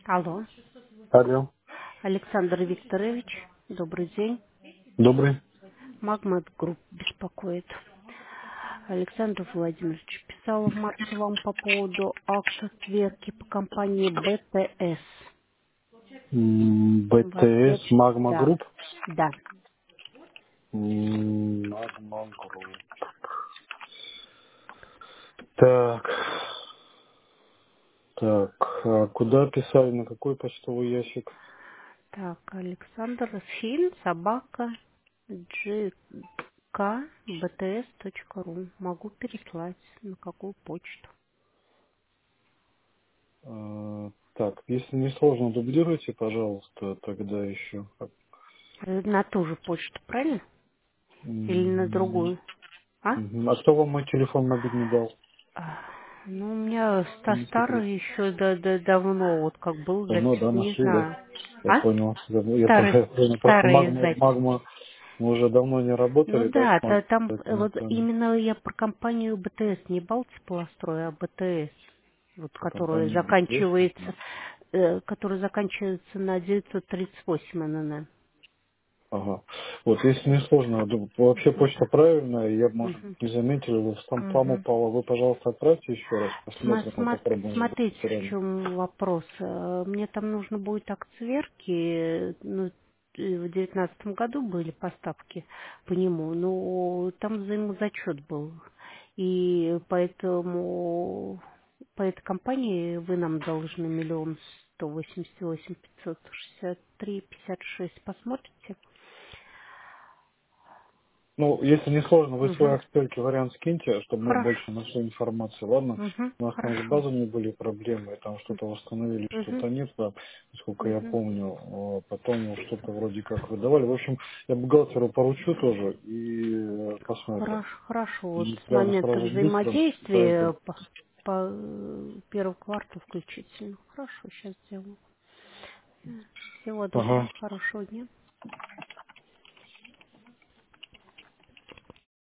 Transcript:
Алло, Алло. Александр Викторович, добрый день. Добрый. Магмат Групп беспокоит. Александр Владимирович писал в марте вам по поводу акта сверки по компании БТС. В ответ, БТС Магма да, Групп. да. Магма Групп. Так. Так. А куда писали? На какой почтовый ящик? Так, Александр Фильм, собака, gkbts.ru. Могу переслать на какую почту. Так, если не сложно, дублируйте, пожалуйста, тогда еще. На ту же почту, правильно? Или на М, другую? А? А кто вам мой телефон мобильный дал? А, Ну, у меня Не секрет. старый еще давно, вот как был, лет, Давно, да, не нашли, да? знаю. Я А? понял. Я Старый, понял. Просто старые записи. Магма, мы уже давно не Ну работали, да, да, с Магмой, там поэтому вот понял. именно я про компанию БТС, не Балтиполострой, а БТС, вот, По компании БТС. которая заканчивается на 938 НН. Ага. Вот если не сложно, вообще почта правильная, я, может, Мгм. не заметил, его в спам Мгм. упало. Вы, пожалуйста, отправьте еще раз, посмотрим, мы попробуем Смотрите, разбираться в реально. чем вопрос. Мне там нужно будет акт сверки. Ну, в 2019 году были поставки по нему, но там взаимозачет был. И поэтому по этой компании вы нам должны 1 188 563 56. Посмотрите? Ну, если не сложно, вы свой Угу. актерский вариант скиньте, чтобы мы Хорошо. больше нашли информации, ладно? Угу. У нас там с Хорошо. базами были проблемы, там что-то восстановили, Угу. что-то нет, да, насколько я Угу. помню. Потом что-то вроде как выдавали. В общем, я бухгалтеру поручу тоже и посмотрим. Хорошо, хорошо. Вот И с прямо момента сразу быстро, взаимодействия поэтому. по первый квартал включительно. Хорошо, сейчас сделаю. Всего доброго, Ага. хорошего дня.